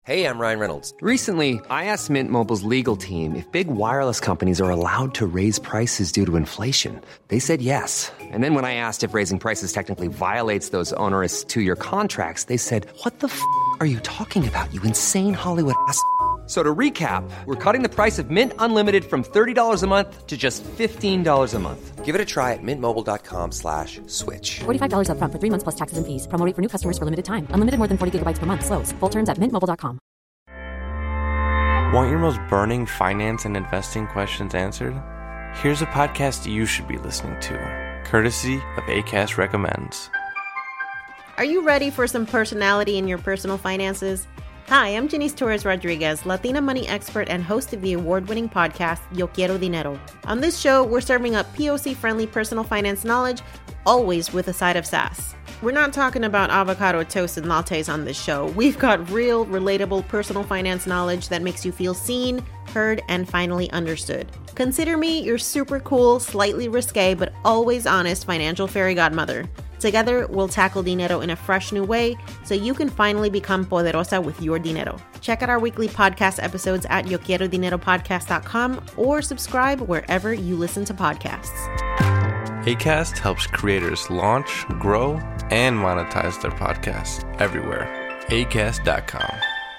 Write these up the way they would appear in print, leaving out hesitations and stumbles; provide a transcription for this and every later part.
Hey, I'm Ryan Reynolds. Recently, I asked Mint Mobile's legal team if big wireless companies are allowed to raise prices due to inflation. They said yes. And then when I asked if raising prices technically violates those onerous two-year contracts, they said, "What the f*** are you talking about, you insane Hollywood ass?" So to recap, we're cutting the price of Mint Unlimited from $30 a month to just $15 a month. Give it a try at mintmobile.com/switch. $45 up front for 3 months plus taxes and fees. Promo rate for new customers for limited time. Unlimited more than 40 gigabytes per month. Slows full terms at mintmobile.com. Want your most burning finance and investing questions answered? Here's a podcast you should be listening to, courtesy of Acast Recommends. Are you ready for some personality in your personal finances? Hi, I'm Janice Torres Rodriguez, Latina money expert and host of the award-winning podcast, Yo Quiero Dinero. On this show, we're serving up POC-friendly personal finance knowledge, always with a side of sass. We're not talking about avocado toast and lattes on this show. We've got real, relatable personal finance knowledge that makes you feel seen, heard, and finally understood. Consider me your super cool, slightly risque, but always honest financial fairy godmother. Together, we'll tackle dinero in a fresh new way so you can finally become poderosa with your dinero. Check out our weekly podcast episodes at yoquierodineropodcast.com or subscribe wherever you listen to podcasts. Acast helps creators launch, grow, and monetize their podcasts everywhere. Acast.com.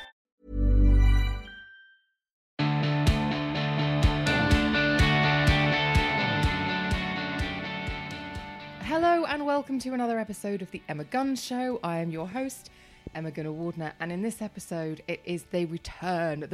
Hello and welcome to another episode of The Emma Gunn Show. I am your host, Emma Gunn-Wardner, and in this episode it is the return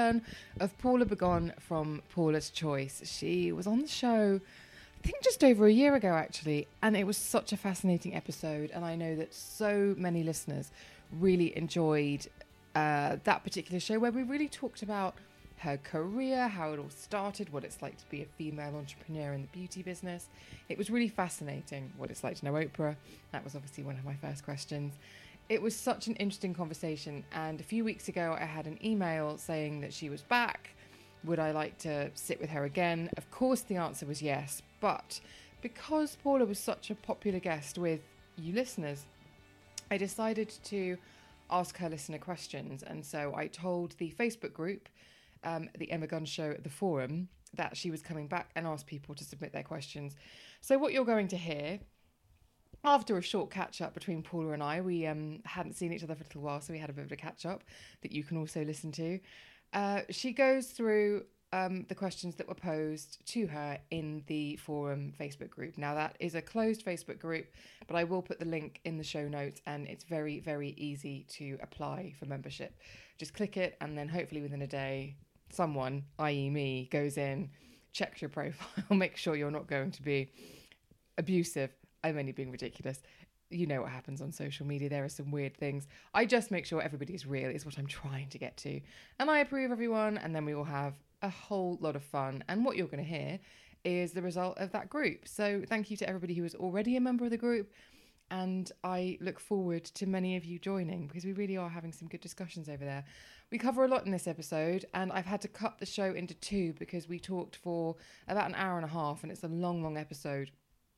of Paula Begon from Paula's Choice. She was on the show, I think just over a year ago actually, and it was such a fascinating episode, and I know that so many listeners really enjoyed that particular show where we really talked about her career, how it all started, what it's like to be a female entrepreneur in the beauty business. It was really fascinating. What it's like to know Oprah. That was obviously one of my first questions. It was such an interesting conversation. And a few weeks ago, I had an email saying that she was back. Would I like to sit with her again? Of course, the answer was yes. But because Paula was such a popular guest with you listeners, I decided to ask her listener questions. And so I told the Facebook group, the Emma Gunn Show at the forum, that she was coming back and asked people to submit their questions. So what you're going to hear, after a short catch-up between Paula and I, we hadn't seen each other for a little while, so we had a bit of a catch-up that you can also listen to. She goes through the questions that were posed to her in the forum Facebook group. Now, that is a closed Facebook group, but I will put the link in the show notes, and it's very, very easy to apply for membership. Just click it, and then hopefully within a day, someone, i.e. me, goes in, checks your profile, make sure you're not going to be abusive. I'm only being ridiculous. You know what happens on social media. There are some weird things. I just make sure everybody is real is what I'm trying to get to. And I approve everyone, and then we will have a whole lot of fun. And what you're going to hear is the result of that group. So thank you to everybody who is already a member of the group. And I look forward to many of you joining, because we really are having some good discussions over there. We cover a lot in this episode, and I've had to cut the show into two because we talked for about an hour and a half, and it's a long, long episode.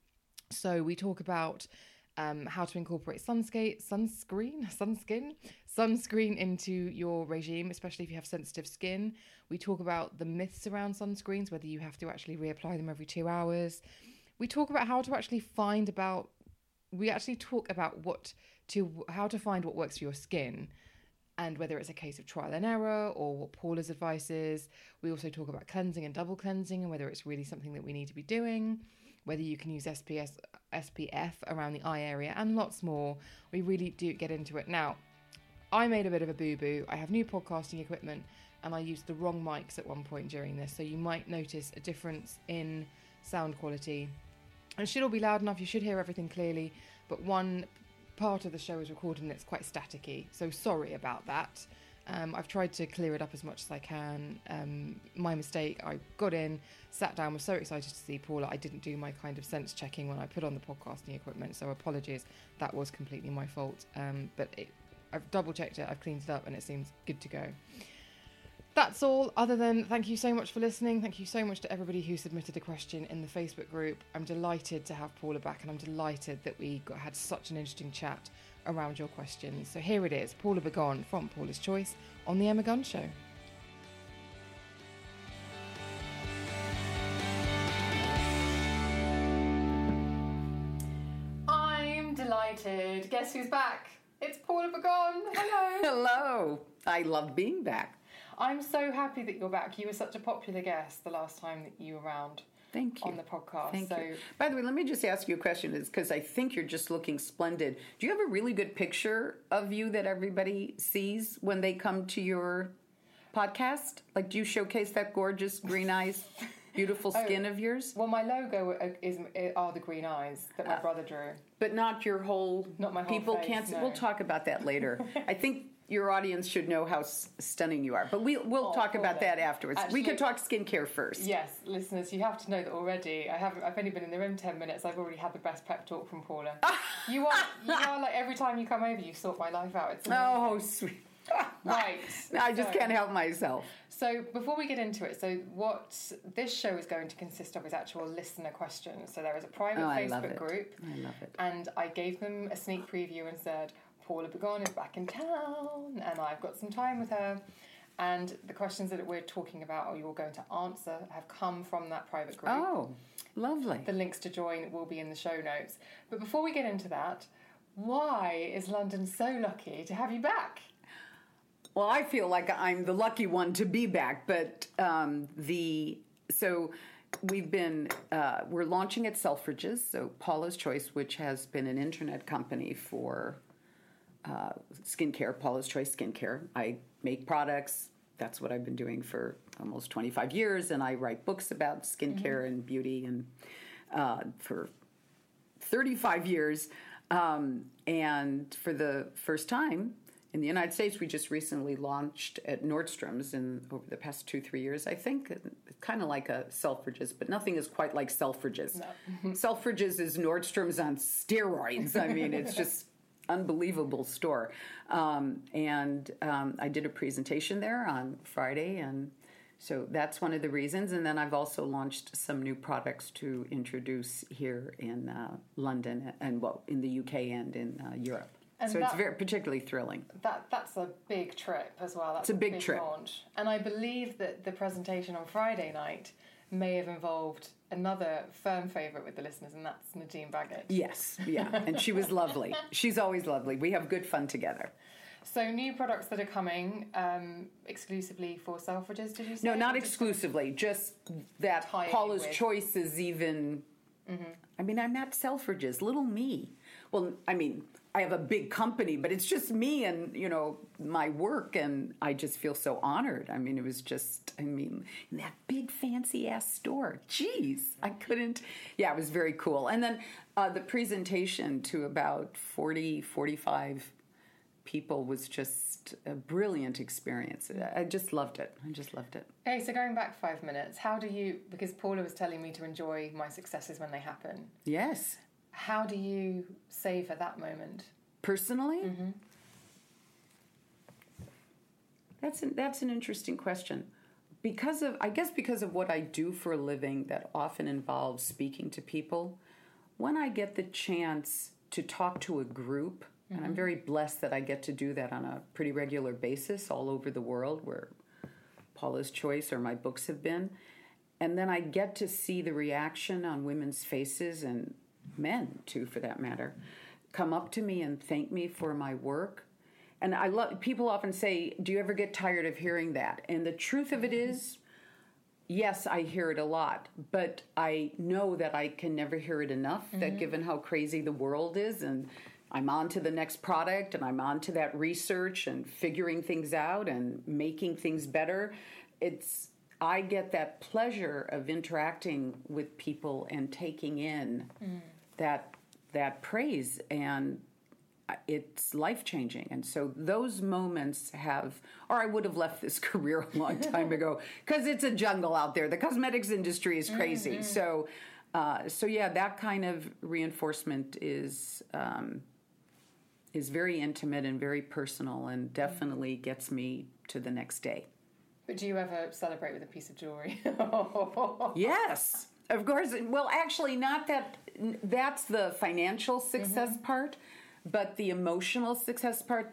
So we talk about how to incorporate sunscreen into your regime, especially if you have sensitive skin. We talk about the myths around sunscreens, whether you have to actually reapply them every 2 hours. We talk about how to actually talk about how to find what works for your skin, and whether it's a case of trial and error or what Paula's advice is. We also talk about cleansing and double cleansing and whether it's really something that we need to be doing, whether you can use SPF around the eye area, and lots more. We really do get into it. Now, I made a bit of a boo-boo. I have new podcasting equipment, and I used the wrong mics at one point during this, so you might notice a difference in sound quality. It should all be loud enough. You should hear everything clearly, but one part of the show is recorded and it's quite staticky, so sorry about that. I've tried to clear it up as much as I can. My mistake. I got in, sat down, was so excited to see Paula. I didn't do my kind of sense checking when I put on the podcasting equipment, so apologies. That was completely my fault. But I've double checked it, I've cleaned it up, and it seems good to go. That's all, other than thank you so much for listening. Thank you so much to everybody who submitted a question in the Facebook group. I'm delighted to have Paula back, and I'm delighted that we had such an interesting chat around your questions. So here it is, Paula Begon from Paula's Choice on The Emma Gunn Show. I'm delighted. Guess who's back? It's Paula Begon. Hello. Hello. I love being back. I'm so happy that you're back. You were such a popular guest the last time that you were around. Thank you. On the podcast. Thank you. By the way, let me just ask you a question, because I think you're just looking splendid. Do you have a really good picture of you that everybody sees when they come to your podcast? Like, do you showcase that gorgeous green eyes, beautiful skin of yours? Well, my logo are the green eyes that my brother drew. But not your whole... Not my whole people face, can't see. no. We'll talk about that later. I think your audience should know how stunning you are. But we'll talk about that afterwards. Actually, we can talk skincare first. Yes, listeners, you have to know that already. I've only been in the room 10 minutes. I've already had the best pep talk from Paula. You are like, every time you come over, you sort my life out. It's amazing. Oh, sweet. Right. I just can't help myself. So before we get into it, so what this show is going to consist of is actual listener questions. So there is a private Facebook group. I love it. And I gave them a sneak preview and said, Paula Begon is back in town and I've got some time with her. And the questions that we're talking about or you're going to answer have come from that private group. Oh, lovely. The links to join will be in the show notes. But before we get into that, why is London so lucky to have you back? Well, I feel like I'm the lucky one to be back, but we're launching at Selfridges, so Paula's Choice, which has been an internet company for skincare, Paula's Choice Skincare. I make products. That's what I've been doing for almost 25 years, and I write books about skincare and beauty and for 35 years. And for the first time in the United States, we just recently launched at Nordstrom's over the past 2-3 years, I think. It's kind of like a Selfridges, but nothing is quite like Selfridges. No. Selfridges is Nordstrom's on steroids. I mean, it's just unbelievable store. And I did a presentation there on Friday, and so that's one of the reasons. And then I've also launched some new products to introduce here in London and, in the UK and in Europe. And so it's very particularly thrilling. That's a big trip as well. That's it's a big trip. Launch. And I believe that the presentation on Friday night may have involved another firm favourite with the listeners, and that's Nadine Baggett. Yes, yeah. And she was lovely. She's always lovely. We have good fun together. So new products that are coming exclusively for Selfridges, did you say? No, not exclusively. Just that Paula's Choice is even... Mm-hmm. I mean, I'm not Selfridges. Little me. Well, I mean, I have a big company, but it's just me and, my work, and I just feel so honored. I mean, it was just, in that big fancy-ass store. Jeez, I couldn't... Yeah, it was very cool. And then the presentation to about 45 people was just a brilliant experience. I just loved it. Okay, so going back 5 minutes, because Paula was telling me to enjoy my successes when they happen. Yes. How do you savor that moment? Personally? Mm-hmm. That's an interesting question. Because of what I do for a living that often involves speaking to people, when I get the chance to talk to a group, and I'm very blessed that I get to do that on a pretty regular basis all over the world where Paula's Choice or my books have been. And then I get to see the reaction on women's faces, and men too for that matter, come up to me and thank me for my work. And people often say, do you ever get tired of hearing that? And the truth of it is, yes, I hear it a lot, but I know that I can never hear it enough, that given how crazy the world is, and I'm on to the next product, and I'm on to that research and figuring things out and making things better. I get that pleasure of interacting with people and taking in that praise, and it's life-changing. And so those moments I would have left this career a long time ago, because it's a jungle out there. The cosmetics industry is crazy. Mm-hmm. So yeah, that kind of reinforcement is very intimate and very personal, and definitely gets me to the next day. But do you ever celebrate with a piece of jewelry? Yes, of course. Well, actually, not that. That's the financial success part. But the emotional success part,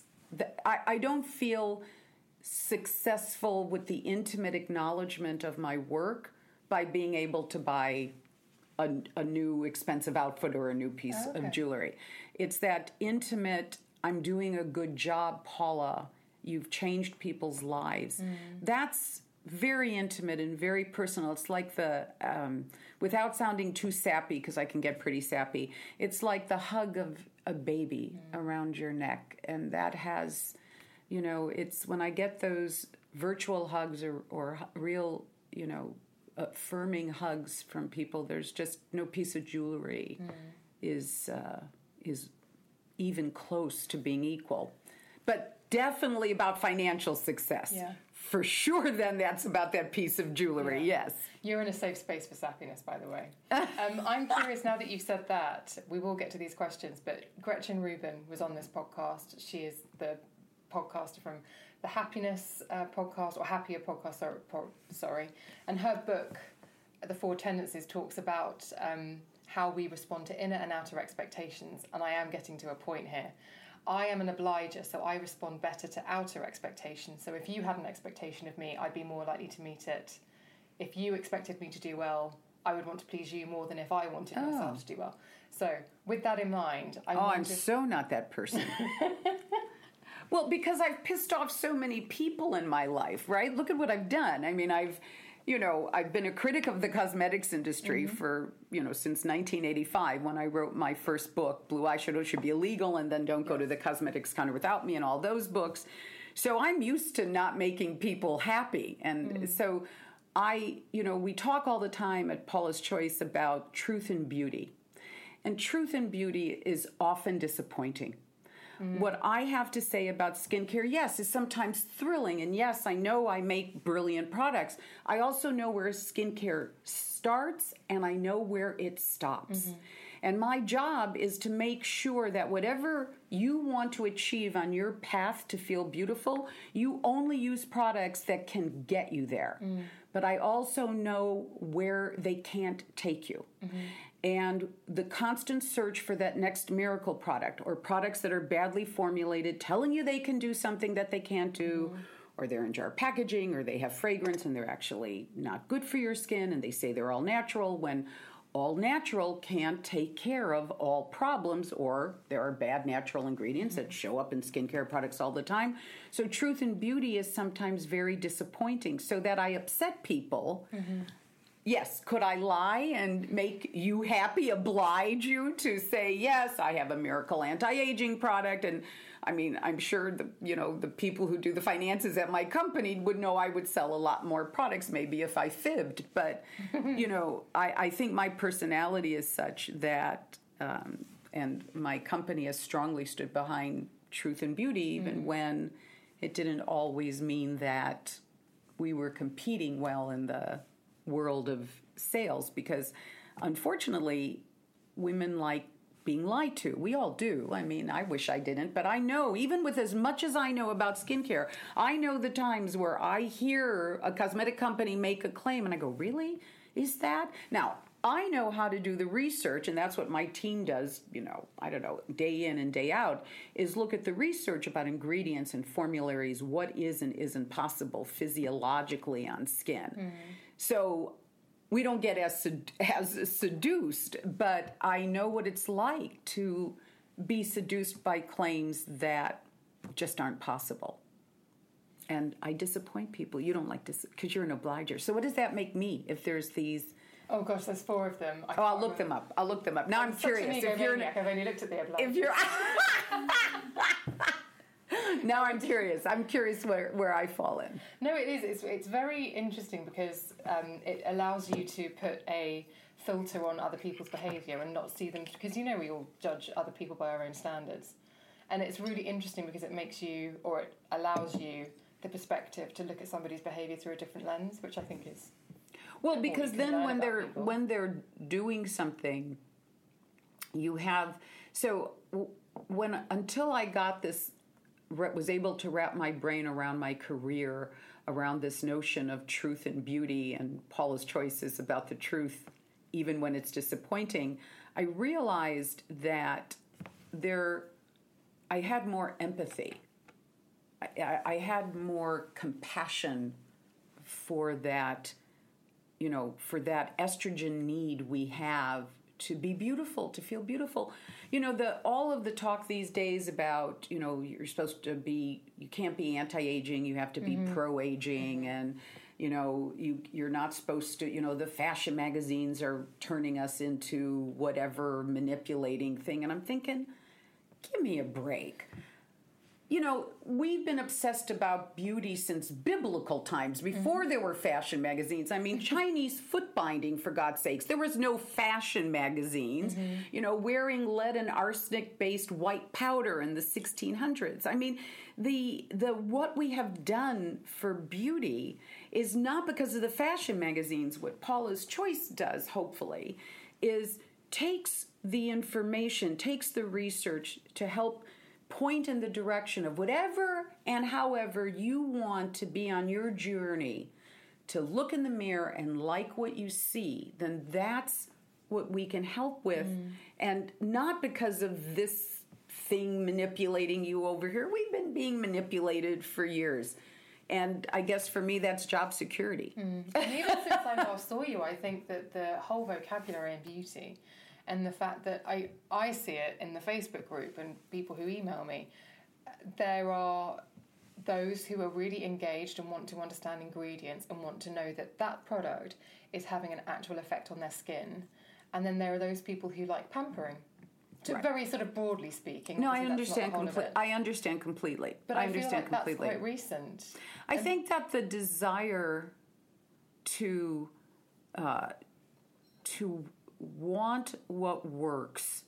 I don't feel successful with the intimate acknowledgement of my work by being able to buy a new expensive outfit or a new piece of jewelry. It's that intimate, I'm doing a good job, Paula. You've changed people's lives. That's very intimate and very personal. It's like the, without sounding too sappy, because I can get pretty sappy, it's like the hug of a baby around your neck. And that has, it's when I get those virtual hugs or real, affirming hugs from people, there's just no piece of jewelry is even close to being equal. But definitely about financial success. Yeah. For sure, then that's about that piece of jewelry, yes. You're in a safe space for sappiness, by the way. I'm curious, now that you've said that, we will get to these questions, but Gretchen Rubin was on this podcast. She is the podcaster from the Happiness podcast, or Happier podcast, sorry. And her book, The Four Tendencies, talks about how we respond to inner and outer expectations. And I am getting to a point here. I am an obliger, so I respond better to outer expectations. So if you had an expectation of me, I'd be more likely to meet it. If you expected me to do well, I would want to please you more than if I wanted myself to do well. So with that in mind, I'm so not that person. Well, because I've pissed off so many people in my life, right? Look at what I've done. I mean, I've been a critic of the cosmetics industry for, since 1985 when I wrote my first book, Blue Eyeshadow Should Be Illegal, and then Don't Go to the Cosmetics Counter Without Me, and all those books. So I'm used to not making people happy. And so we talk all the time at Paula's Choice about truth and beauty. And truth and beauty is often disappointing. What I have to say about skincare, yes, is sometimes thrilling. And yes, I know I make brilliant products. I also know where skincare starts and I know where it stops. And my job is to make sure that whatever you want to achieve on your path to feel beautiful, you only use products that can get you there. But I also know where they can't take you. And the constant search for that next miracle product, or products that are badly formulated, telling you they can do something that they can't do, or they're in jar packaging, or they have fragrance and they're actually not good for your skin, and they say they're all natural, when all natural can't take care of all problems, or there are bad natural ingredients that show up in skincare products all the time. So truth and beauty is sometimes very disappointing, so that I upset people. Yes, could I lie and make you happy, oblige you to say, yes, I have a miracle anti-aging product? And I mean, I'm sure the people who do the finances at my company would know I would sell a lot more products maybe if I fibbed. But, I think my personality is such that, and my company has strongly stood behind truth and beauty, even when it didn't always mean that we were competing well in the world of sales, because unfortunately women like being lied to. We all do. I mean, I wish I didn't, but I know, even with as much as I know about skincare, I know the times where I hear a cosmetic company make a claim and I go, really? Is that? Now, I know how to do the research, and that's what my team does, day in and day out, is look at the research about ingredients and formularies, what is and isn't possible physiologically on skin. So we don't get as seduced, but I know what it's like to be seduced by claims that just aren't possible. And I disappoint people. You don't like this because you're an obliger. So what does that make me if there's these... Oh gosh, there's 4 of them. I'll look them up. Now I'm curious. I've only looked at the obliger. If you're... Now I'm curious. I'm curious where I fall in. No, it is. It's very interesting because it allows you to put a filter on other people's behaviour and not see them, because we all judge other people by our own standards. And it's really interesting because it makes you, or it allows you, the perspective to look at somebody's behaviour through a different lens, which I think is... Well, because then when they're doing something, you have... So until I got this... was able to wrap my brain around my career, around this notion of truth and beauty, and Paula's Choice is about the truth, even when it's disappointing, I realized that I had more empathy. I had more compassion for that, for that estrogen need we have to be beautiful, to feel beautiful. All of the talk these days about, you're supposed to be, you can't be anti-aging, you have to be pro-aging, and, you're not supposed to, the fashion magazines are turning us into whatever manipulating thing. And I'm thinking, give me a break. We've been obsessed about beauty since biblical times, before there were fashion magazines. I mean, Chinese foot binding, for God's sakes. There was no fashion magazines. Wearing lead and arsenic-based white powder in the 1600s. I mean, the what we have done for beauty is not because of the fashion magazines. What Paula's Choice does, hopefully, is takes the information, takes the research to help point in the direction of whatever and however you want to be on your journey to look in the mirror and like what you see, then that's what we can help with. And not because of this thing manipulating you over here. We've been being manipulated for years. And I guess for me, that's job security. And even since I last saw you, I think that the whole vocabulary in beauty and the fact that I see it in the Facebook group and people who email me, there are those who are really engaged and want to understand ingredients and want to know that that product is having an actual effect on their skin. And then there are those people who like pampering. Right. Very sort of broadly speaking. No, I understand completely. I understand completely. But I feel like that's quite recent. I think that the desire to want what works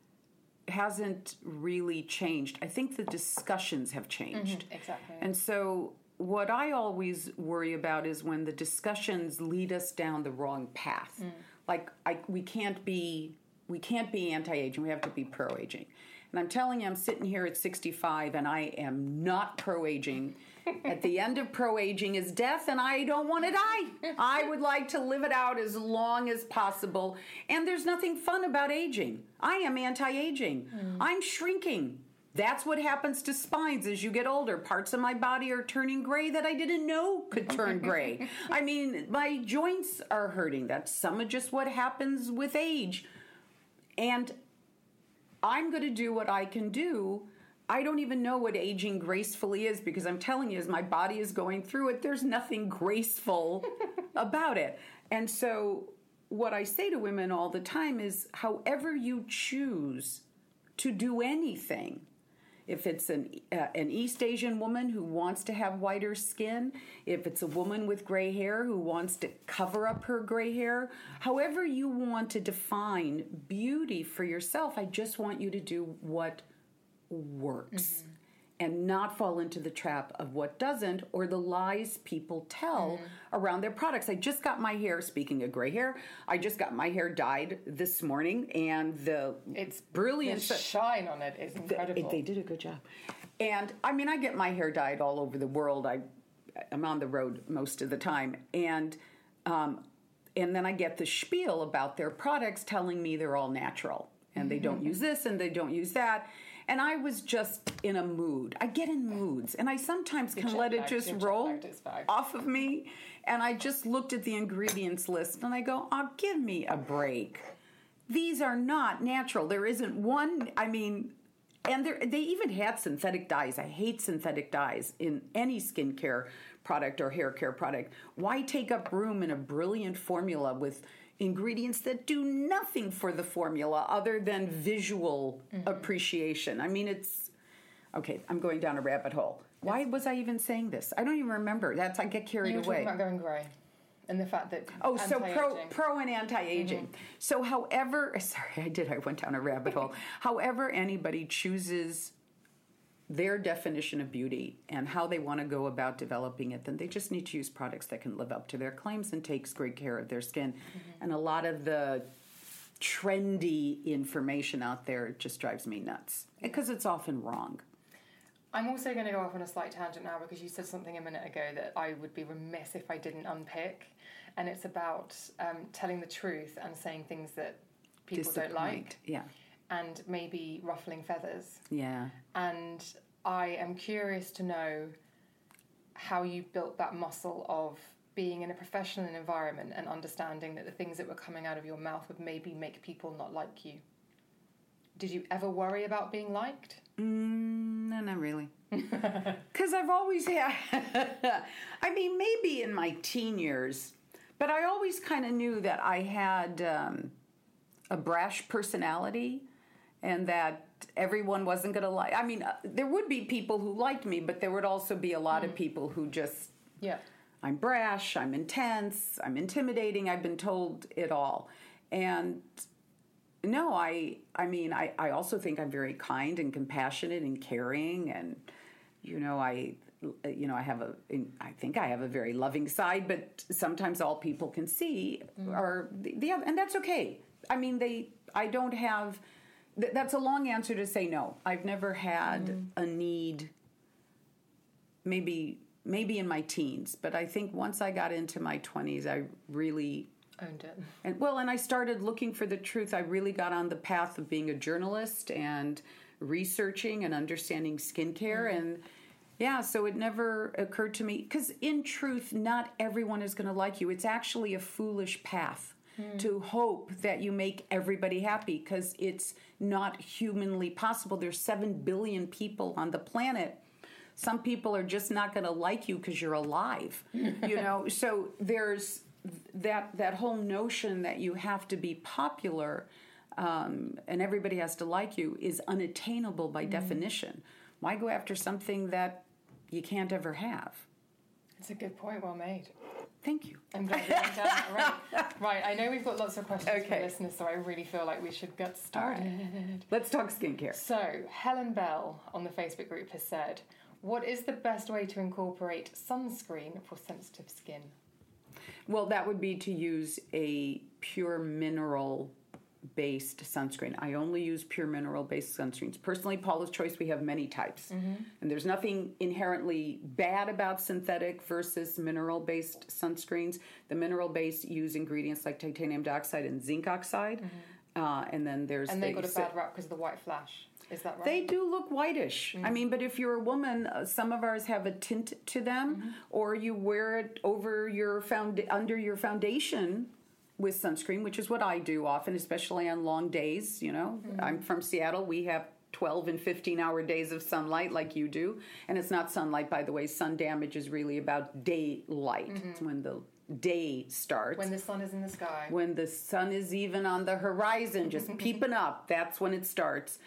hasn't really changed. I think the discussions have changed. Exactly. And so what I always worry about is when the discussions lead us down the wrong path. Like we can't be anti-aging, we have to be pro-aging. And I'm telling you, I'm sitting here at 65 and I am not pro-aging. At the end of pro-aging is death, and I don't want to die. I would like to live it out as long as possible. And there's nothing fun about aging. I am anti-aging. I'm shrinking. That's what happens to spines as you get older. Parts of my body are turning gray that I didn't know could turn gray. I mean, my joints are hurting. That's some of just what happens with age. And I'm going to do what I can do. I don't even know what aging gracefully is, because I'm telling you, as my body is going through it, there's nothing graceful about it. And so what I say to women all the time is, however you choose to do anything, if it's an East Asian woman who wants to have whiter skin, if it's a woman with gray hair who wants to cover up her gray hair, however you want to define beauty for yourself, I just want you to do what works and not fall into the trap of what doesn't, or the lies people tell around their products. I just got my hair, speaking of gray hair, I just got my hair dyed this morning, and it's brilliant. The shine on it is incredible. They did a good job. And I mean, I get my hair dyed all over the world. I'm on the road most of the time. And then I get the spiel about their products telling me they're all natural. And they don't use this and they don't use that. And I was just in a mood. I get in moods. And I sometimes can let it just roll off of me. And I just looked at the ingredients list and I go, oh, give me a break. These are not natural. There isn't one, I mean, and they even had synthetic dyes. I hate synthetic dyes in any skincare product or hair care product. Why take up room in a brilliant formula with ingredients that do nothing for the formula other than visual appreciation? I mean, it's... Okay, I'm going down a rabbit hole. Why was I even saying this? I don't even remember. I get carried away. You were talking about going grey. And the fact that so pro and anti-aging. So however... Sorry, I went down a rabbit hole. However anybody chooses their definition of beauty and how they want to go about developing it, then they just need to use products that can live up to their claims and takes great care of their skin. And a lot of the trendy information out there just drives me nuts, because it's often wrong. I'm also going to go off on a slight tangent now, because you said something a minute ago that I would be remiss if I didn't unpick, and it's about telling the truth and saying things that people don't like. Yeah. and maybe ruffling feathers. Yeah. And I am curious to know how you built that muscle of being in a professional environment and understanding that the things that were coming out of your mouth would maybe make people not like you. Did you ever worry about being liked? No, not really. Because I've always had, I mean, maybe in my teen years, but I always kind of knew that I had a brash personality and that everyone wasn't going to like. I mean, there would be people who liked me, but there would also be a lot of people who just, I'm brash, I'm intense, I'm intimidating, I've been told it all. And no, I mean, I also think I'm very kind and compassionate and caring, and I think I have a very loving side, but sometimes all people can see are the other, and that's okay. I mean, I don't have. That's a long answer to say no. I've never had a need. Maybe in my teens, but I think once I got into my 20s, I really owned it. And I started looking for the truth. I really got on the path of being a journalist and researching and understanding skincare. And so it never occurred to me, because in truth, not everyone is going to like you. It's actually a foolish path to hope that you make everybody happy, because it's not humanly possible. There's 7 billion people on the planet. Some people are just not going to like you because you're alive, So there's that whole notion that you have to be popular and everybody has to like you is unattainable by definition. Why go after something that you can't ever have? It's a good point, well made. Thank you. I'm glad you went down that. Right, I know we've got lots of questions from listeners, so I really feel like we should get started. Right. Let's talk skincare. So, Helen Bell on the Facebook group has said, what is the best way to incorporate sunscreen for sensitive skin? Well, that would be to use a pure mineral-based sunscreen. I only use pure mineral-based sunscreens. Personally, Paula's Choice, we have many types. And there's nothing inherently bad about synthetic versus mineral-based sunscreens. The mineral-based use ingredients like titanium dioxide and zinc oxide. And then there's... And they got a bad rap because of the white flash. Is that right? They do look whitish. I mean, but if you're a woman, some of ours have a tint to them, or you wear it over your under your foundation with sunscreen, which is what I do often, especially on long days. I'm from Seattle. We have 12 and 15-hour days of sunlight like you do. And it's not sunlight, by the way. Sun damage is really about daylight. It's when the day starts. When the sun is in the sky. When the sun is even on the horizon, just peeping up. That's when it starts.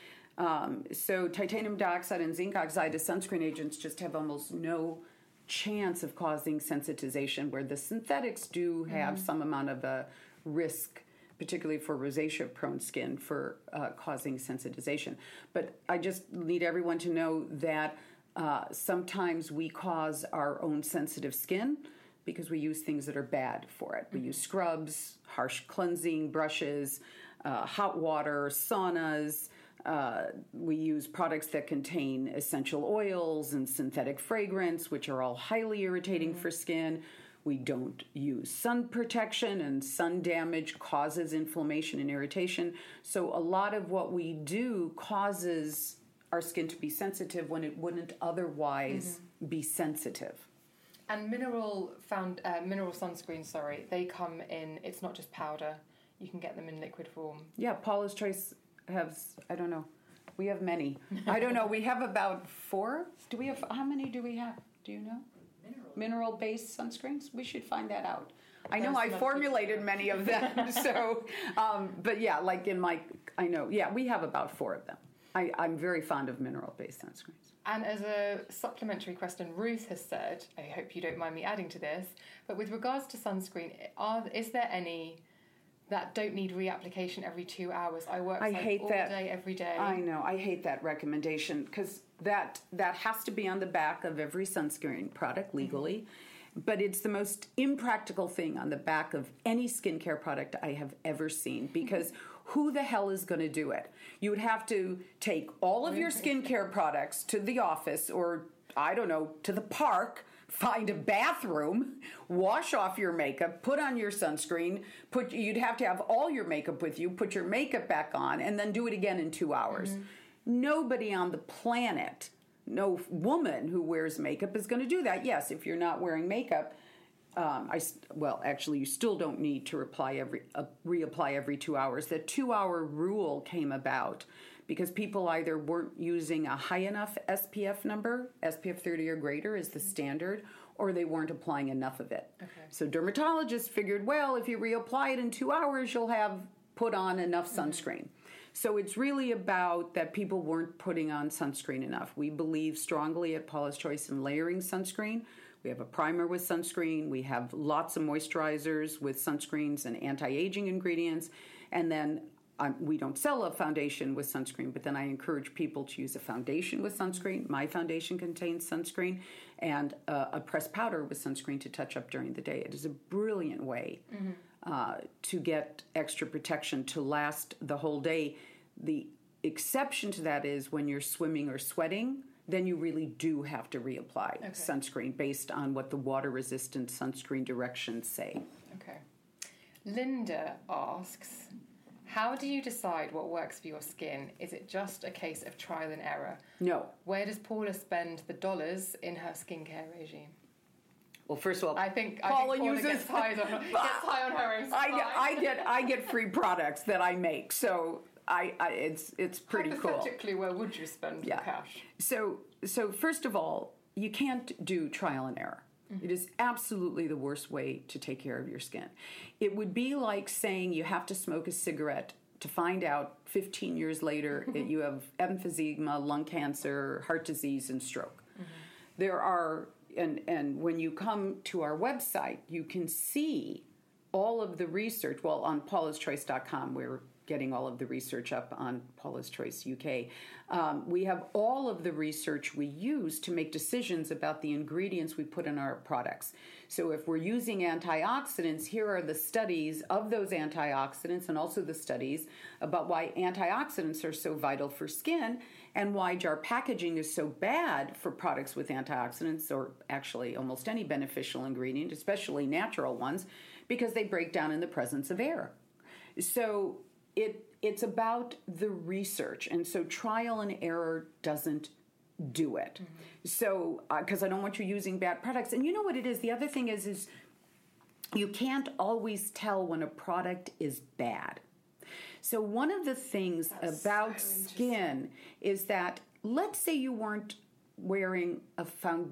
So titanium dioxide and zinc oxide as sunscreen agents just have almost no chance of causing sensitization, where the synthetics do have some amount of a risk, particularly for rosacea-prone skin, for causing sensitization. But I just need everyone to know that sometimes we cause our own sensitive skin because we use things that are bad for it. We use scrubs, harsh cleansing brushes, hot water, saunas. We use products that contain essential oils and synthetic fragrance, which are all highly irritating for skin. We don't use sun protection, and sun damage causes inflammation and irritation. So a lot of what we do causes our skin to be sensitive when it wouldn't otherwise be sensitive. And mineral sunscreens, they come in, it's not just powder. You can get them in liquid form. Yeah, Paula's Choice has, I don't know. We have many. I don't know. We have about 4. How many do we have? Do you know? Mineral-based sunscreens? We should find that out. I know I formulated many of them. So, but yeah, like we have about 4 of them. I'm very fond of mineral-based sunscreens. And as a supplementary question, Ruth has said, I hope you don't mind me adding to this, but with regards to sunscreen, is there any that don't need reapplication every 2 hours? I work all day, every day. I know. I hate that recommendation, because that has to be on the back of every sunscreen product legally. But it's the most impractical thing on the back of any skincare product I have ever seen, because who the hell is going to do it? You would have to take all of your skincare products to the office, or, I don't know, to the park, find a bathroom, wash off your makeup, put on your sunscreen, you'd have to have all your makeup with you, put your makeup back on, and then do it again in 2 hours. Nobody on the planet, no woman who wears makeup is going to do that. Yes, if you're not wearing makeup, actually, you still don't need to reapply every 2 hours. The 2-hour rule came about because people either weren't using a high enough SPF number, SPF 30 or greater is the standard, or they weren't applying enough of it. Okay. So dermatologists figured, well, if you reapply it in 2 hours, you'll have put on enough sunscreen. So it's really about that people weren't putting on sunscreen enough. We believe strongly at Paula's Choice in layering sunscreen. We have a primer with sunscreen. We have lots of moisturizers with sunscreens and anti-aging ingredients. And then we don't sell a foundation with sunscreen, but then I encourage people to use a foundation with sunscreen. My foundation contains sunscreen, and a pressed powder with sunscreen to touch up during the day. It is a brilliant way to get extra protection to last the whole day. The exception to that is when you're swimming or sweating, then you really do have to reapply sunscreen based on what the water-resistant sunscreen directions say. Okay. Linda asks, how do you decide what works for your skin? Is it just a case of trial and error? No. Where does Paula spend the dollars in her skincare regime? Well, first of all, I think Paula gets high on her own supply. I get free products that I make, so it's pretty cool. Hypothetically, where would you spend the cash? So first of all, you can't do trial and error. It is absolutely the worst way to take care of your skin. It would be like saying you have to smoke a cigarette to find out 15 years later that you have emphysema, lung cancer, heart disease, and stroke. There are, and when you come to our website, you can see all of the research. Well, on paulaschoice.com, we're getting all of the research up on Paula's Choice UK. We have all of the research we use to make decisions about the ingredients we put in our products. So if we're using antioxidants, here are the studies of those antioxidants and also the studies about why antioxidants are so vital for skin and why jar packaging is so bad for products with antioxidants, or actually almost any beneficial ingredient, especially natural ones, because they break down in the presence of air. So it's about the research, and so trial and error doesn't do it. So, because I don't want you using bad products. And you know what it is? The other thing is you can't always tell when a product is bad. So one of the things about skin is that, let's say you weren't wearing a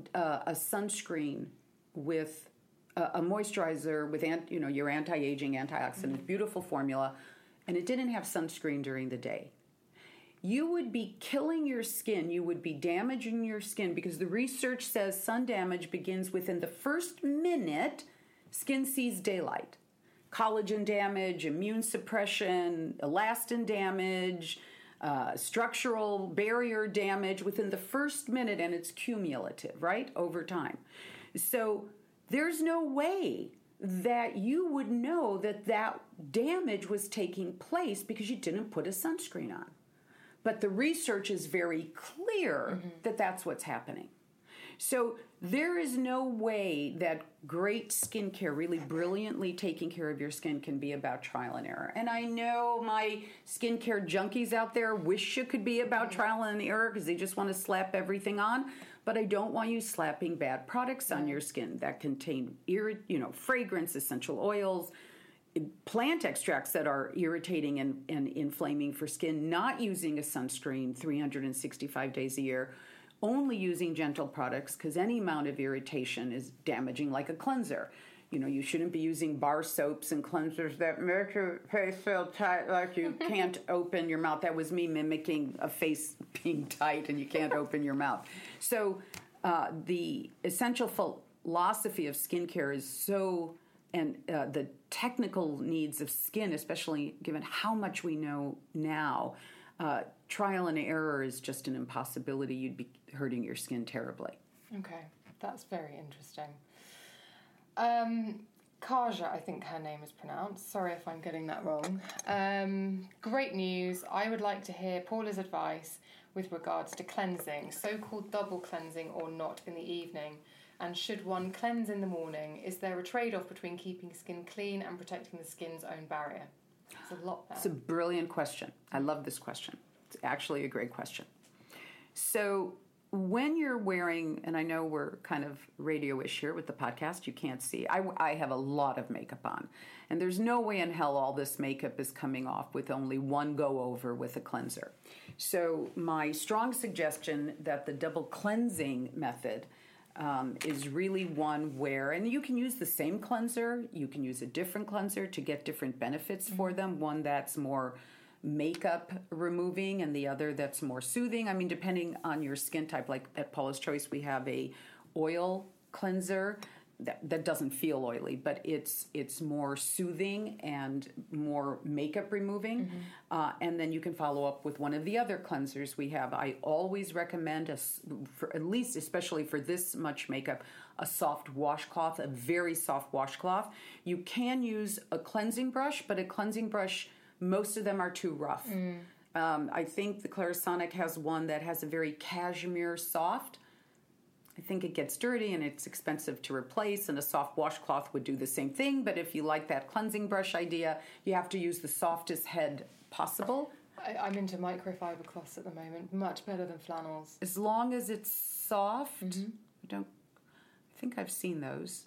sunscreen with a moisturizer with your anti-aging, antioxidant, beautiful formula, and it didn't have sunscreen during the day. You would be killing your skin. You would be damaging your skin, because the research says sun damage begins within the first minute skin sees daylight. Collagen damage, immune suppression, elastin damage, structural barrier damage within the first minute, and it's cumulative, right, over time. So there's no way that you would know that damage was taking place because you didn't put a sunscreen on. But the research is very clear that that's what's happening. So there is no way that great skincare, really brilliantly taking care of your skin, can be about trial and error. And I know my skincare junkies out there wish it could be about trial and error because they just want to slap everything on. But I don't want you slapping bad products on your skin that contain fragrance, essential oils, plant extracts that are irritating and inflaming for skin, not using a sunscreen 365 days a year, only using gentle products, because any amount of irritation is damaging, like a cleanser. You shouldn't be using bar soaps and cleansers that make your face feel tight, like you can't open your mouth. That was me mimicking a face being tight and you can't open your mouth. So the essential philosophy of skincare is the technical needs of skin, especially given how much we know now, trial and error is just an impossibility. You'd be hurting your skin terribly. Okay, that's very interesting. Kaja, I think her name is pronounced. Sorry if I'm getting that wrong. Great news. I would like to hear Paula's advice with regards to cleansing, so-called double cleansing or not in the evening. And should one cleanse in the morning? Is there a trade-off between keeping skin clean and protecting the skin's own barrier? There's a lot there. It's a brilliant question. I love this question. It's actually a great question. So when you're wearing, and I know we're kind of radio-ish here with the podcast, you can't see. I have a lot of makeup on. And there's no way in hell all this makeup is coming off with only one go-over with a cleanser. So my strong suggestion that the double cleansing method is really one where, and you can use the same cleanser, you can use a different cleanser to get different benefits for them. One that's more makeup removing and the other that's more soothing. I mean, depending on your skin type, like at Paula's Choice, we have a oil cleanser that doesn't feel oily, but it's more soothing and more makeup removing. And then you can follow up with one of the other cleansers we have. I always recommend, for at least, especially for this much makeup, a soft washcloth, a very soft washcloth. You can use a cleansing brush, but a cleansing brush, most of them are too rough. I think the Clarisonic has one that has a very cashmere soft. I think it gets dirty and it's expensive to replace, and a soft washcloth would do the same thing. But if you like that cleansing brush idea, you have to use the softest head possible. I'm into microfiber cloths at the moment, much better than flannels. As long as it's soft, I think I've seen those.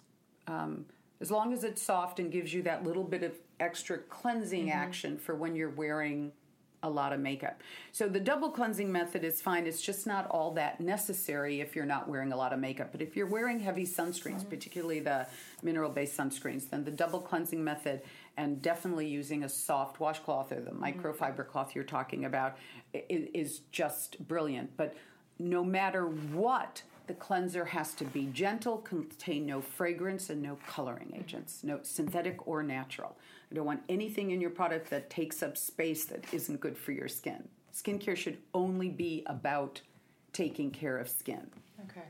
As long as it's soft and gives you that little bit of extra cleansing action for when you're wearing a lot of makeup. So the double cleansing method is fine. It's just not all that necessary if you're not wearing a lot of makeup. But if you're wearing heavy sunscreens, particularly the mineral-based sunscreens, then the double cleansing method and definitely using a soft washcloth or the microfiber cloth you're talking about is just brilliant. But no matter what, the cleanser has to be gentle, contain no fragrance and no coloring agents, no synthetic or natural. I don't want anything in your product that takes up space that isn't good for your skin. Skincare should only be about taking care of skin. Okay.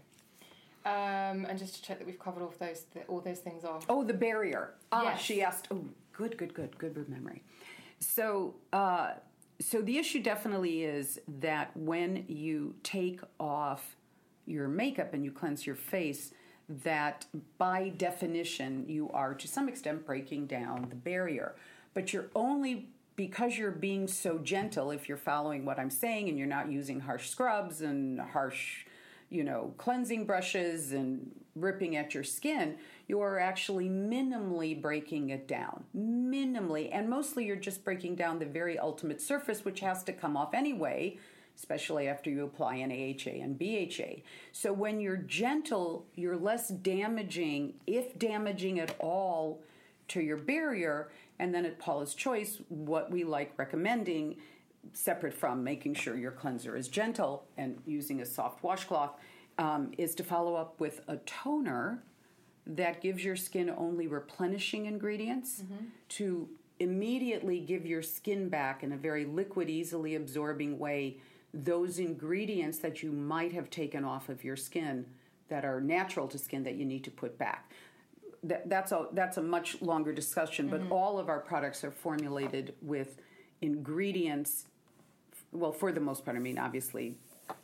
And just to check that we've covered all those things off. Oh, the barrier. Yes. She asked. Oh, good memory. So the issue definitely is that when you take off your makeup and you cleanse your face, that by definition you are to some extent breaking down the barrier. But you're only, because you're being so gentle, if you're following what I'm saying and you're not using harsh scrubs and harsh, cleansing brushes and ripping at your skin, you are actually minimally breaking it down. Minimally. And mostly you're just breaking down the very ultimate surface, which has to come off anyway, especially after you apply an AHA and BHA. So when you're gentle, you're less damaging, if damaging at all, to your barrier. And then at Paula's Choice, what we like recommending, separate from making sure your cleanser is gentle and using a soft washcloth, is to follow up with a toner that gives your skin only replenishing ingredients to immediately give your skin back in a very liquid, easily absorbing way those ingredients that you might have taken off of your skin that are natural to skin that you need to put back. That's a much longer discussion, but all of our products are formulated with ingredients, well, for the most part, obviously,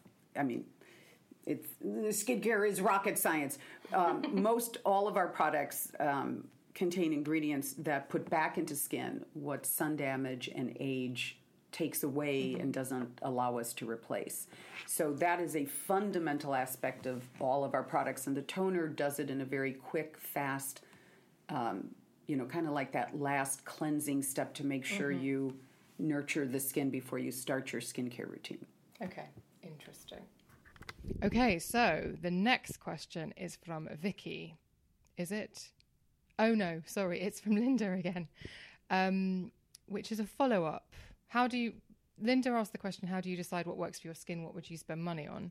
it's, skincare is rocket science. Most all of our products contain ingredients that put back into skin what sun damage and age takes away and doesn't allow us to replace. So that is a fundamental aspect of all of our products, and the toner does it in a very quick, fast, kind of like that last cleansing step to make sure you nurture the skin before you start your skincare routine. Okay, interesting. Okay, so the next question is from Vicky. Is it? Oh no, sorry, it's from Linda again, which is a follow-up. Linda asked the question, how do you decide what works for your skin? What would you spend money on?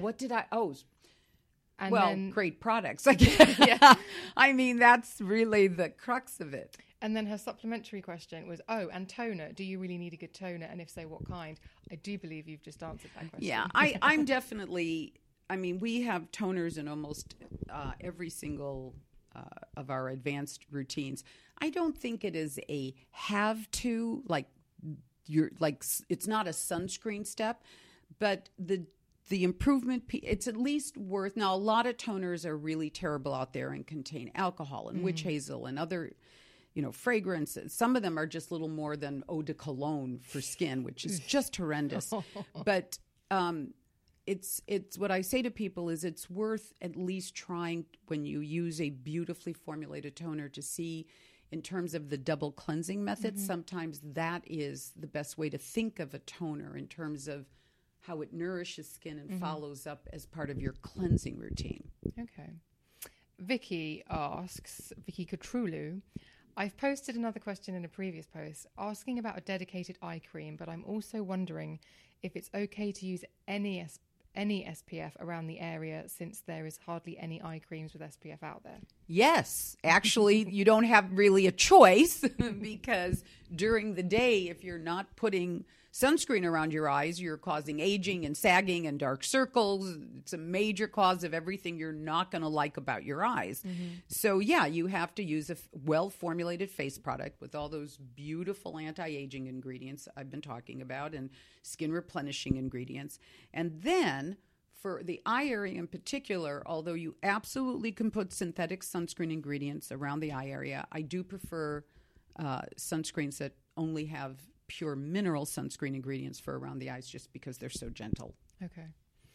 Great products, I guess. Yeah. That's really the crux of it. And then her supplementary question was, and toner. Do you really need a good toner? And if so, what kind? I do believe you've just answered that question. Yeah, I'm definitely, we have toners in almost every single of our advanced routines. I don't think it is a have to, it's not a sunscreen step, but the the improvement, it's at least worth. Now, a lot of toners are really terrible out there and contain alcohol and witch hazel and other, fragrances. Some of them are just little more than eau de cologne for skin, which is just horrendous. But it's what I say to people is it's worth at least trying when you use a beautifully formulated toner to see in terms of the double cleansing method. Sometimes that is the best way to think of a toner in terms of how it nourishes skin and follows up as part of your cleansing routine. Okay. Vicky asks, Vicky Katrulu, I've posted another question in a previous post asking about a dedicated eye cream, but I'm also wondering if it's okay to use any SPF around the area since there is hardly any eye creams with SPF out there. Yes. Actually, you don't have really a choice because during the day, if you're not putting sunscreen around your eyes, you're causing aging and sagging and dark circles. It's a major cause of everything you're not going to like about your eyes. So, yeah, you have to use a well-formulated face product with all those beautiful anti-aging ingredients I've been talking about and skin replenishing ingredients. And then for the eye area in particular, although you absolutely can put synthetic sunscreen ingredients around the eye area, I do prefer sunscreens that only have pure mineral sunscreen ingredients for around the eyes just because they're so gentle. Okay.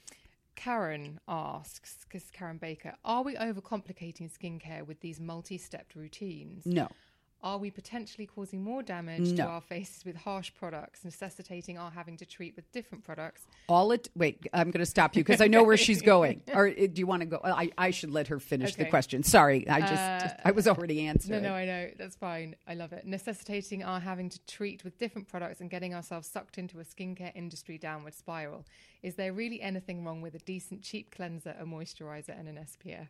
Karen asks, because Karen Baker, are we overcomplicating skincare with these multi-stepped routines? No. Are we potentially causing more damage to our faces with harsh products, necessitating our having to treat with different products? Wait, I'm going to stop you because I know where she's going. Or do you want to go? I should let her finish the question. Sorry, I was already answering. No, I know. That's fine. I love it. Necessitating our having to treat with different products and getting ourselves sucked into a skincare industry downward spiral. Is there really anything wrong with a decent, cheap cleanser, a moisturizer, and an SPF?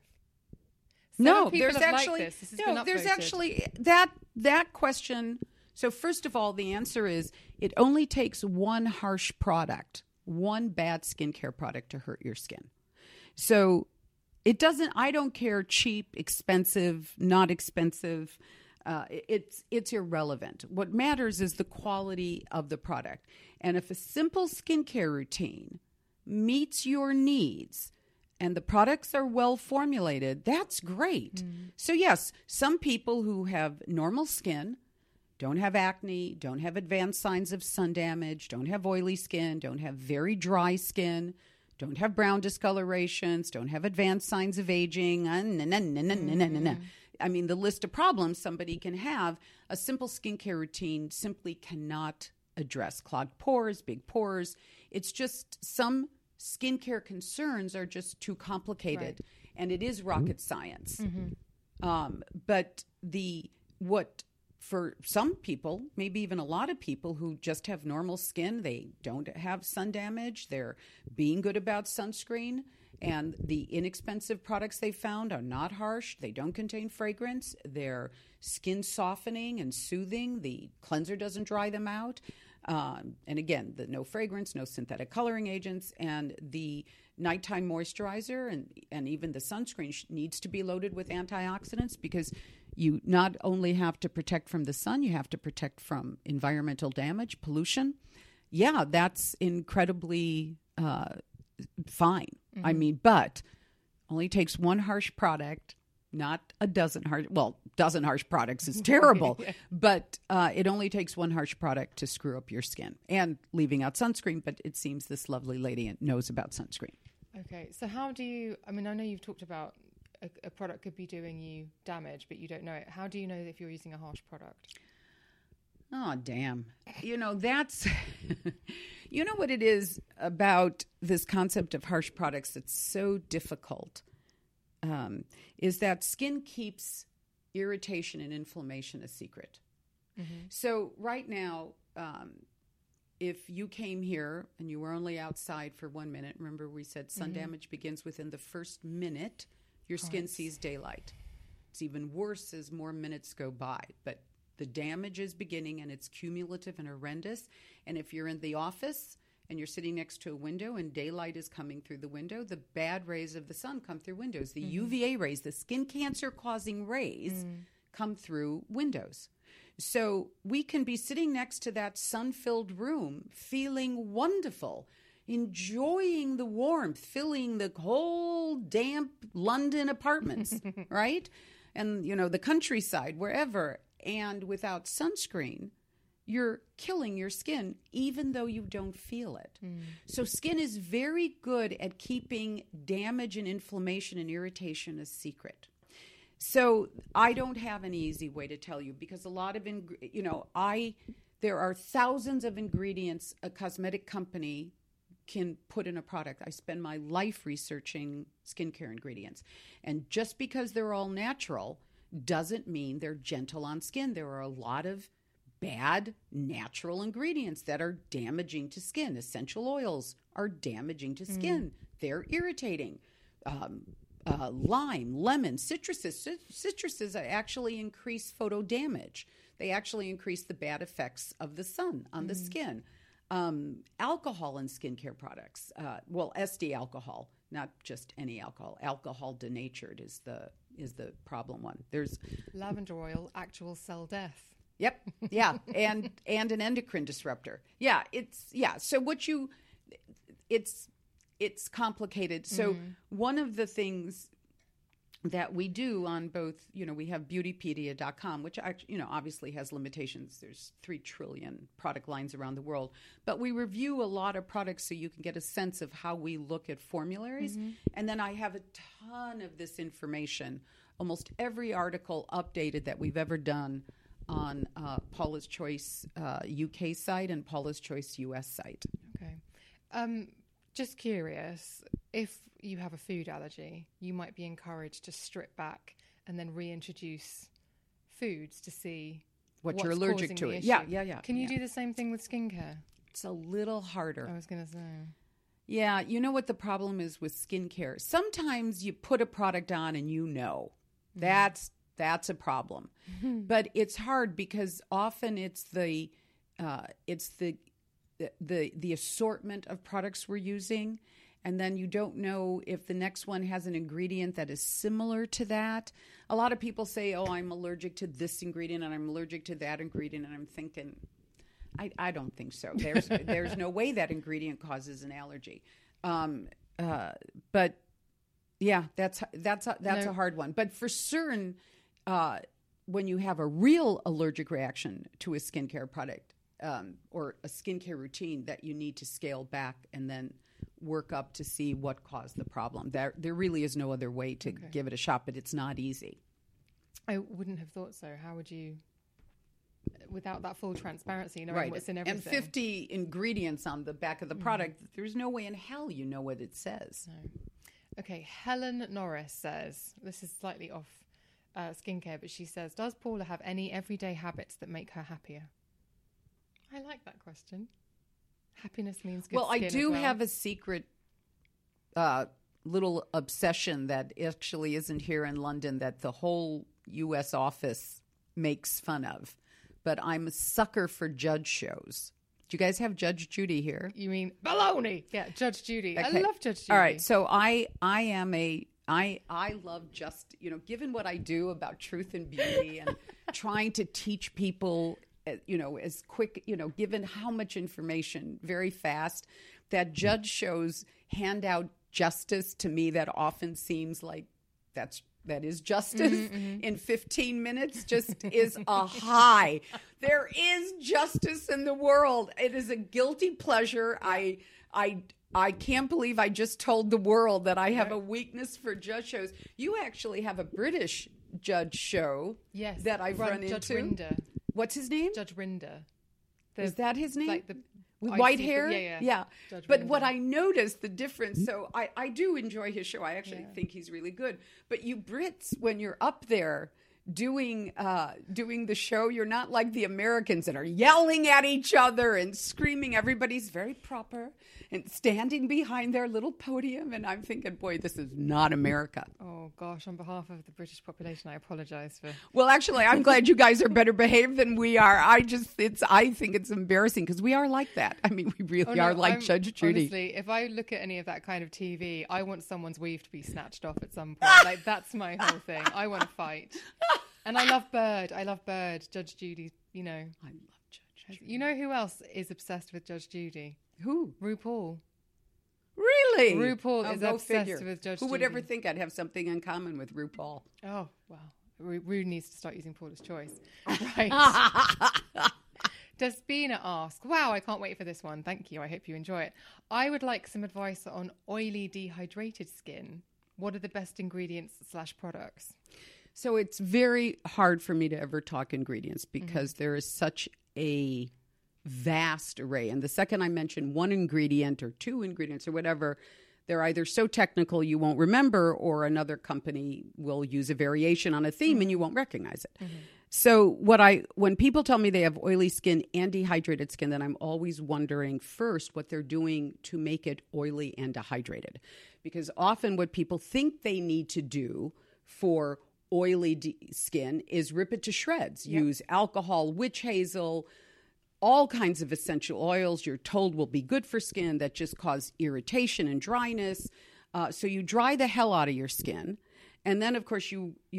No, there's actually that question. So first of all, the answer is it only takes one harsh product, one bad skincare product to hurt your skin. So it doesn't. I don't care cheap, expensive, not expensive. It's irrelevant. What matters is the quality of the product. And if a simple skincare routine meets your needs and the products are well formulated, that's great. So yes, some people who have normal skin, don't have acne, don't have advanced signs of sun damage, don't have oily skin, don't have very dry skin, don't have brown discolorations, don't have advanced signs of aging. I mean, the list of problems somebody can have, a simple skincare routine simply cannot address. Clogged pores, big pores. It's just some skincare concerns are just too complicated, and it is rocket science. But for some people, maybe even a lot of people who just have normal skin, they don't have sun damage, they're being good about sunscreen, and the inexpensive products they found are not harsh, they don't contain fragrance, they're skin softening and soothing, the cleanser doesn't dry them out. And again, no fragrance, no synthetic coloring agents, and the nighttime moisturizer and even the sunscreen needs to be loaded with antioxidants because you not only have to protect from the sun, you have to protect from environmental damage, pollution. Yeah, that's incredibly fine. I mean, but only takes one harsh product, not a dozen harsh. Well, dozen harsh products is terrible, but it only takes one harsh product to screw up your skin and leaving out sunscreen. But it seems this lovely lady knows about sunscreen. Okay, so how do you? I mean, I know you've talked about a product could be doing you damage, but you don't know it. How do you know if you're using a harsh product? Oh, damn. That's, you know what it is about this concept of harsh products that's so difficult is that skin keeps irritation and inflammation a secret. So right now, if you came here and you were only outside for 1 minute, remember we said sun damage begins within the first minute your skin sees daylight. It's even worse as more minutes go by, but the damage is beginning and it's cumulative and horrendous. And if you're in the office and you're sitting next to a window and daylight is coming through the window, the bad rays of the sun come through windows. The UVA rays, the skin cancer causing rays, come through windows. So we can be sitting next to that sun-filled room feeling wonderful. enjoying the warmth, filling the whole damp London apartments, right? And, the countryside, wherever. And without sunscreen, you're killing your skin, even though you don't feel it. So skin is very good at keeping damage and inflammation and irritation a secret. So I don't have an easy way to tell you, because a lot of, there are thousands of ingredients a cosmetic company can put in a product. I spend my life researching skincare ingredients. And just because they're all natural doesn't mean they're gentle on skin. There are a lot of bad natural ingredients that are damaging to skin. Essential oils are damaging to skin. They're irritating. Lime, lemon, citruses. Citruses actually increase photo damage. They actually increase the bad effects of the sun on the skin. Alcohol in skincare products. SD alcohol, not just any alcohol. Alcohol denatured is the problem one. There's lavender oil, actual cell death. Yep. Yeah. and an endocrine disruptor. Yeah. It's complicated. So one of the things that we do on both, we have beautypedia.com, which obviously has limitations. There's 3 trillion product lines around the world, but we review a lot of products so you can get a sense of how we look at formularies. And then I have a ton of this information, almost every article updated that we've ever done on Paula's Choice UK site and Paula's Choice US site. Okay. Just curious, if you have a food allergy, you might be encouraged to strip back and then reintroduce foods to see what you're allergic to. Yeah. Can you do the same thing with skincare? It's a little harder. I was going to say. Yeah, you know what the problem is with skincare? Sometimes you put a product on and that's a problem. But it's hard because often it's the assortment of products we're using, and then you don't know if the next one has an ingredient that is similar to that. A lot of people say, I'm allergic to this ingredient and I'm allergic to that ingredient, and I'm thinking, I don't think so. There's no way that ingredient causes an allergy. But yeah, that's a hard one. But for certain, when you have a real allergic reaction to a skincare product, or a skincare routine, that you need to scale back and then work up to see what caused the problem. There really is no other way to give it a shot, but it's not easy. I wouldn't have thought so. How would you, without that full transparency, knowing what's in everything? And 50 ingredients on the back of the product, there's no way in hell you know what it says. No. Okay, Helen Norris says, this is slightly off skincare, but she says, does Paula have any everyday habits that make her happier? I like that question. Happiness means good skin. I do have a secret little obsession that actually isn't here in London that the whole U.S. office makes fun of. But I'm a sucker for judge shows. Do you guys have Judge Judy here? You mean baloney? Yeah, Judge Judy. Okay. I love Judge Judy. All right, so I love just, given what I do about truth and beauty and trying to teach people as quick, given how much information very fast, that judge shows hand out justice to me that often seems like that is justice in 15 minutes just is a high. There is justice in the world. It is a guilty pleasure. I can't believe I just told the world that I have a weakness for judge shows. You actually have a British judge show that I've run Judge into. Rinder. What's his name? Judge Rinder. Is that his name? Like the with white hair? Yeah. But what I noticed the difference, so I do enjoy his show. I actually think he's really good. But you Brits, when you're up there doing the show, you're not like the Americans that are yelling at each other and screaming. Everybody's very proper and standing behind their little podium. And I'm thinking, boy, this is not America. Oh, gosh. On behalf of the British population, I apologize for... Well, actually, I'm glad you guys are better behaved than we are. I think it's embarrassing because we are like that. I mean, we really are like Judge Judy. Honestly, if I look at any of that kind of TV, I want someone's weave to be snatched off at some point. Like, that's my whole thing. I want to fight. And I love Bird. Judge Judy, I love Judge Judy. You know who else is obsessed with Judge Judy? Who? RuPaul. Really? RuPaul is go obsessed figure. with Judge Who would Judy. ever think I'd have something in common with RuPaul? Oh, well, Ru needs to start using Paula's Choice. Right. Despina asks, wow, I can't wait for this one. Thank you. I hope you enjoy it. I would like some advice on oily, dehydrated skin. What are the best ingredients / products? So it's very hard for me to ever talk ingredients because there is such a vast array. And the second I mention one ingredient or two ingredients or whatever, they're either so technical you won't remember, or another company will use a variation on a theme and you won't recognize it. So when people tell me they have oily skin and dehydrated skin, then I'm always wondering first what they're doing to make it oily and dehydrated. Because often what people think they need to do for oily skin is rip it to shreds, use alcohol, witch hazel, all kinds of essential oils you're told will be good for skin that just cause irritation and dryness. So you dry the hell out of your skin. And then, of course,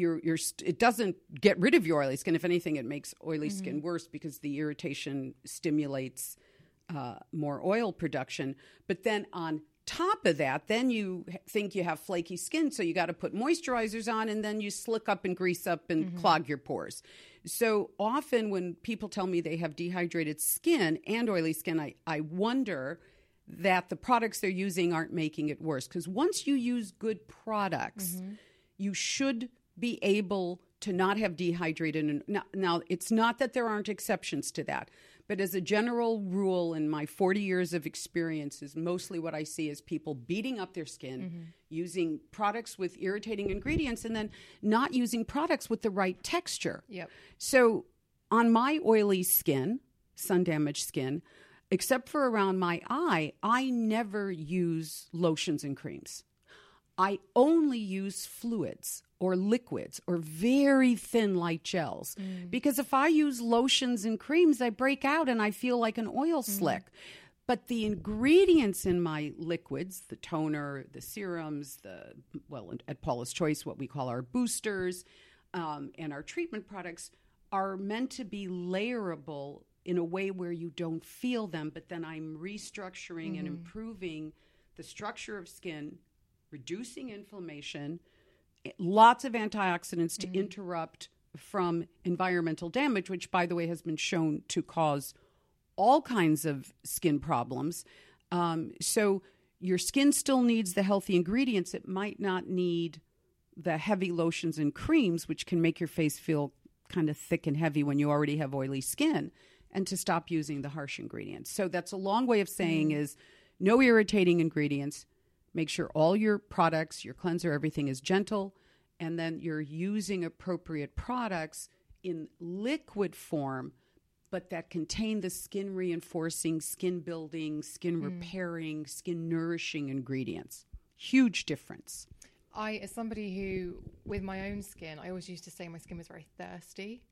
it doesn't get rid of your oily skin. If anything, it makes oily skin worse because the irritation stimulates more oil production. But then on top of that, then you think you have flaky skin, so you got to put moisturizers on, and then you slick up and grease up and clog your pores. So often when people tell me they have dehydrated skin and oily skin, I wonder that the products they're using aren't making it worse. Because once you use good products, you should be able to not have dehydrated. Now, it's not that there aren't exceptions to that, but as a general rule in my 40 years of experience is mostly what I see is people beating up their skin, using products with irritating ingredients, and then not using products with the right texture. So on my oily skin, sun-damaged skin, except for around my eye, I never use lotions and creams. I only use fluids or liquids or very thin light gels. Because if I use lotions and creams, I break out and I feel like an oil slick. But the ingredients in my liquids, the toner, the serums, at Paula's Choice, what we call our boosters, and our treatment products are meant to be layerable in a way where you don't feel them, but then I'm restructuring and improving the structure of skin, reducing inflammation, lots of antioxidants to interrupt from environmental damage, which, by the way, has been shown to cause all kinds of skin problems. So your skin still needs the healthy ingredients. It might not need the heavy lotions and creams, which can make your face feel kind of thick and heavy when you already have oily skin, and to stop using the harsh ingredients. So that's a long way of saying is no irritating ingredients. Make sure all your products, your cleanser, everything is gentle, and then you're using appropriate products in liquid form, but that contain the skin reinforcing, skin building, skin repairing, skin nourishing ingredients. Huge difference. As somebody who, with my own skin, I always used to say my skin was very thirsty.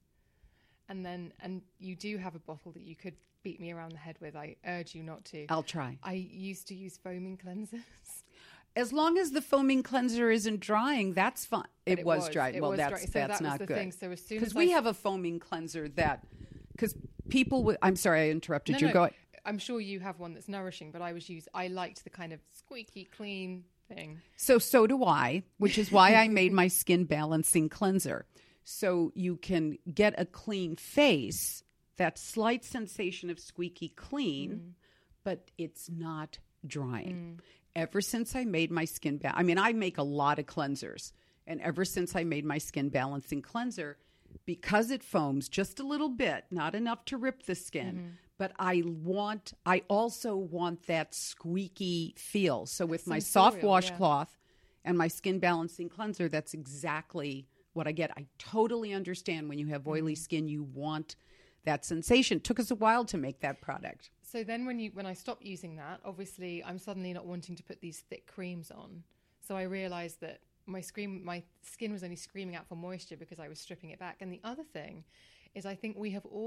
And you do have a bottle that you could beat me around the head with. I urge you not to. I'll try. I used to use foaming cleansers. As long as the foaming cleanser isn't drying, that's fine. It was dry. Well, that's not good. So as soon because as we have a foaming cleanser because people with, I'm sorry, I interrupted you. No. Go ahead. I'm sure you have one that's nourishing, but I liked the kind of squeaky clean thing. So do I, which is why I made my skin balancing cleanser. So you can get a clean face, that slight sensation of squeaky clean, but it's not drying. Ever since I made my skin I make a lot of cleansers. And ever since I made my skin balancing cleanser, because it foams just a little bit, not enough to rip the skin, but I also want that squeaky feel. So with my soft washcloth and my skin balancing cleanser, that's exactly what I get. I totally understand when you have oily skin, you want that sensation. It took us a while to make that product. So then when I stopped using that, obviously I'm suddenly not wanting to put these thick creams on. So I realized that my skin was only screaming out for moisture because I was stripping it back. And the other thing is I think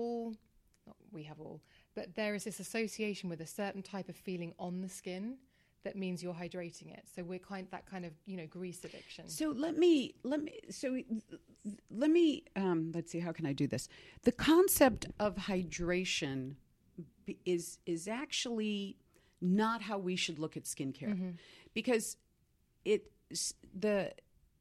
but there is this association with a certain type of feeling on the skin that means you're hydrating it. So we're that kind of, grease addiction. So let me let's see, how can I do this? The concept of hydration is actually not how we should look at skincare. Because the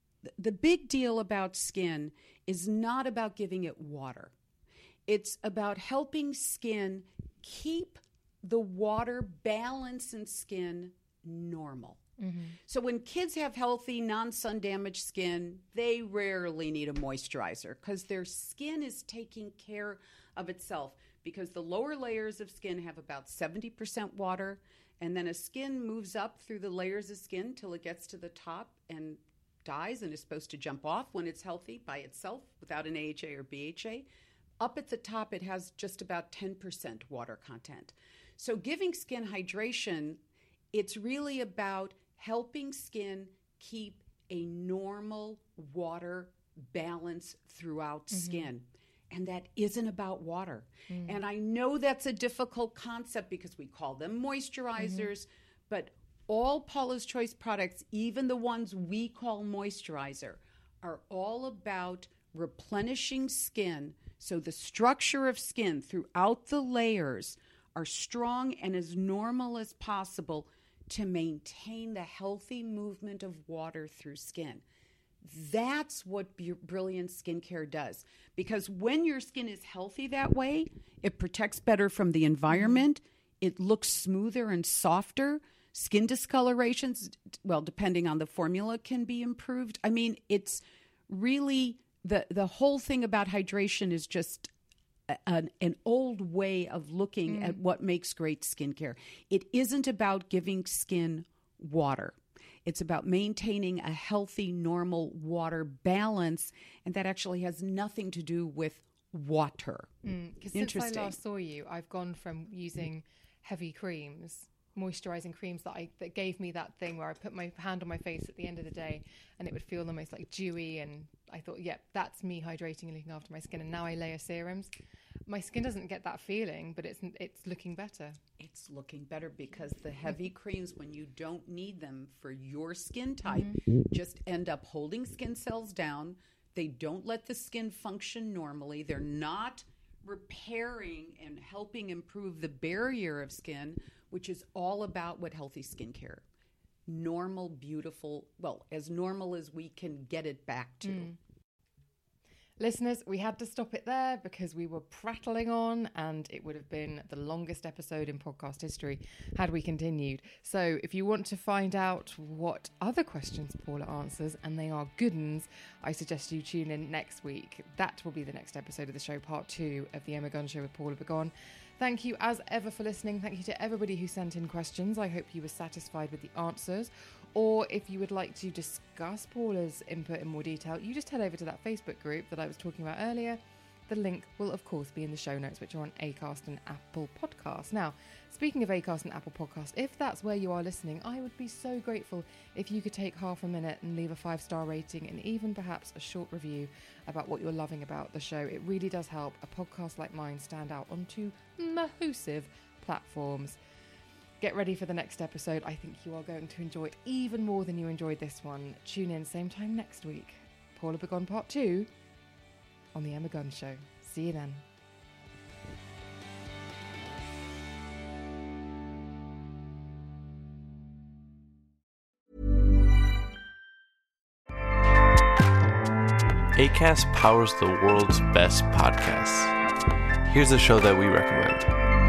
big deal about skin is not about giving it water. It's about helping skin keep the water balance in skin normal. So when kids have healthy, non-sun damaged skin, they rarely need a moisturizer because their skin is taking care of itself, because the lower layers of skin have about 70% water, and then a skin moves up through the layers of skin till it gets to the top and dies and is supposed to jump off when it's healthy by itself without an AHA or BHA. Up at the top, it has just about 10% water content. So giving skin hydration, it's really about helping skin keep a normal water balance throughout skin. And that isn't about water. And I know that's a difficult concept because we call them moisturizers, but all Paula's Choice products, even the ones we call moisturizer, are all about replenishing skin so the structure of skin throughout the layers are strong and as normal as possible to maintain the healthy movement of water through skin. That's what Brilliant Skincare does. Because when your skin is healthy that way, it protects better from the environment. It looks smoother and softer. Skin discolorations, well, depending on the formula, can be improved. I mean, it's really the whole thing about hydration is just an old way of looking at what makes great skincare. It isn't about giving skin water. It's about maintaining a healthy, normal water balance, and that actually has nothing to do with water. Because since I last saw you, I've gone from using heavy creams, moisturizing creams that gave me that thing where I put my hand on my face at the end of the day and it would feel almost like dewy, and I thought, that's me hydrating and looking after my skin. And now I layer serums. My skin doesn't get that feeling, but it's looking better. It's looking better because the heavy creams, when you don't need them for your skin type, just end up holding skin cells down. They don't let the skin function normally. They're not repairing and helping improve the barrier of skin, which is all about what healthy skincare. Normal, beautiful, well, as normal as we can get it back to. Listeners, we had to stop it there because we were prattling on and it would have been the longest episode in podcast history had we continued. So if you want to find out what other questions Paula answers, and they are good ones, I suggest you tune in next week. That will be the next episode of the show, part 2 of the Emma Gunn Show with Paula Begon. Thank you as ever for listening. Thank you to everybody who sent in questions. I hope you were satisfied with the answers. Or if you would like to discuss Paula's input in more detail, you just head over to that Facebook group that I was talking about earlier. The link will, of course, be in the show notes, which are on Acast and Apple Podcasts. Now, speaking of Acast and Apple Podcasts, if that's where you are listening, I would be so grateful if you could take half a minute and leave a 5-star rating and even perhaps a short review about what you're loving about the show. It really does help a podcast like mine stand out on 2 massive platforms. Get ready for the next episode. I think you are going to enjoy it even more than you enjoyed this one. Tune in same time next week. Paula Begon Part 2 on The Emma Gunn Show. See you then. Acast powers the world's best podcasts. Here's a show that we recommend.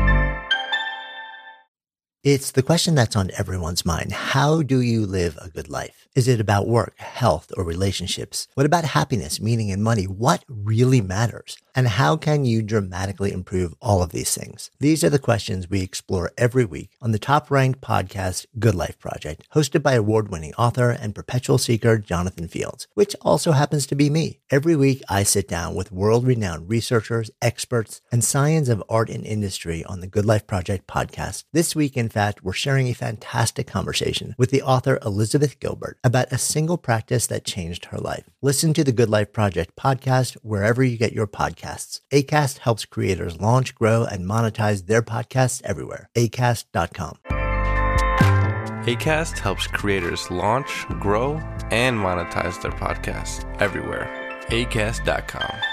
It's the question that's on everyone's mind. How do you live a good life? Is it about work, health, or relationships? What about happiness, meaning, and money? What really matters? And how can you dramatically improve all of these things? These are the questions we explore every week on the top-ranked podcast, Good Life Project, hosted by award-winning author and perpetual seeker Jonathan Fields, which also happens to be me. Every week, I sit down with world-renowned researchers, experts, and science of art and industry on the Good Life Project podcast. This week, in fact, we're sharing a fantastic conversation with the author Elizabeth Gilbert about a single practice that changed her life. Listen to the Good Life Project podcast wherever you get your podcasts. Acast helps creators launch, grow, and monetize their podcasts everywhere. Acast.com. Acast helps creators launch, grow, and monetize their podcasts everywhere. Acast.com.